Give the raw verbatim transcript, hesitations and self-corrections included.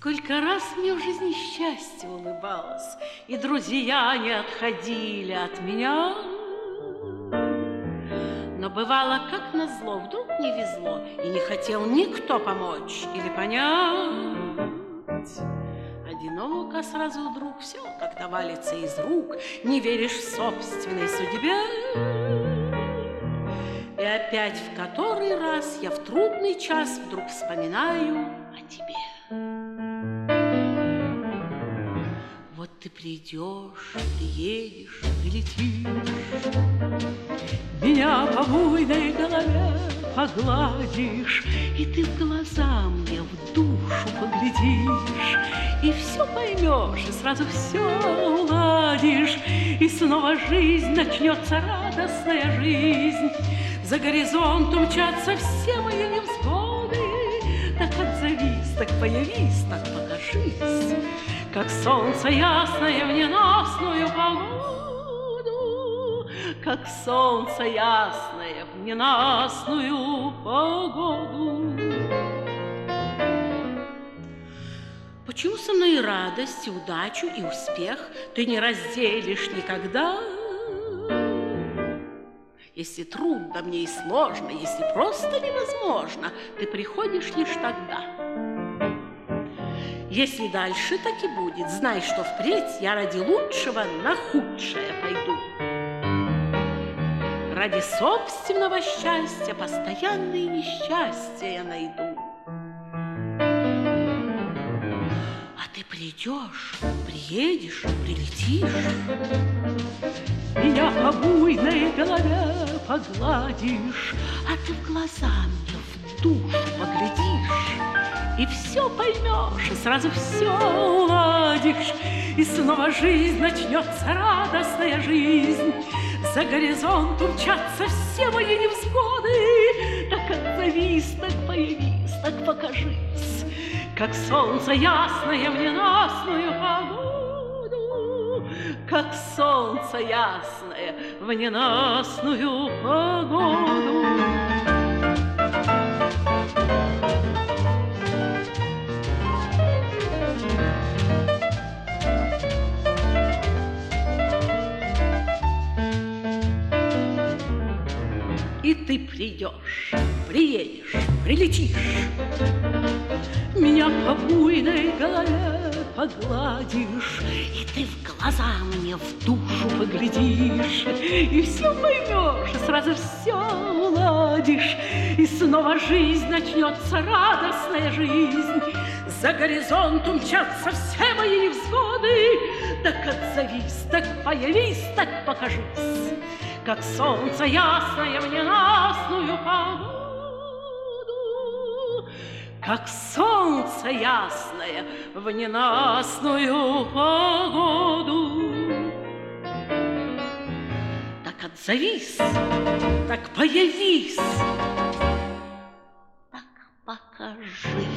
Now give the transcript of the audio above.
Сколько раз мне в жизни счастье улыбалось, и друзья не отходили от меня. Но бывало, как назло, вдруг не везло, и не хотел никто помочь или понять. Одиноко сразу вдруг все как-то валится из рук, не веришь в собственной судьбе. И опять в который раз я в трудный час вдруг вспоминаю о тебе. Вот ты придешь, приедешь, прилетишь, меня по буйной голове погладишь, и ты в глаза мне в душу поглядишь, и все поймешь, и сразу все уладишь, и снова жизнь начнется, радостная жизнь. За горизонт умчатся все мои невзгоды, так отзовись, так появись, так покажись, как солнце ясное в ненастную погоду, как солнце ясное в ненастную погоду. Почему со мной и радость, и удачу, и успех ты не разделишь никогда? Если трудно мне и сложно, если просто невозможно, ты приходишь лишь тогда. Если дальше так и будет, знай, что впредь я ради лучшего на худшее пойду. Ради собственного счастья постоянные несчастья я найду. А ты придешь, приедешь, прилетишь, меня по буйной голове погладишь, а ты в глаза мне в душу поглядишь, и все поймешь, и сразу все уладишь, и снова жизнь начнется, радостная жизнь. За горизонт умчатся все мои невзгоды, так отзовись, так появись, так покажись, как солнце ясное в ненастную погоду, как солнце ясное в ненастную погоду. И ты придешь, приедешь, прилетишь, меня по буйной голове погладишь, и ты в глаза мне в душу поглядишь, и все поймешь, и сразу все уладишь, и снова жизнь начнется, радостная жизнь. За горизонт умчатся все мои невзгоды, так отзовись, так появись, так покажись, как солнце ясное в ненастную погоду, как солнце ясное в ненастную погоду. Так отзовись, так появись, так покажись.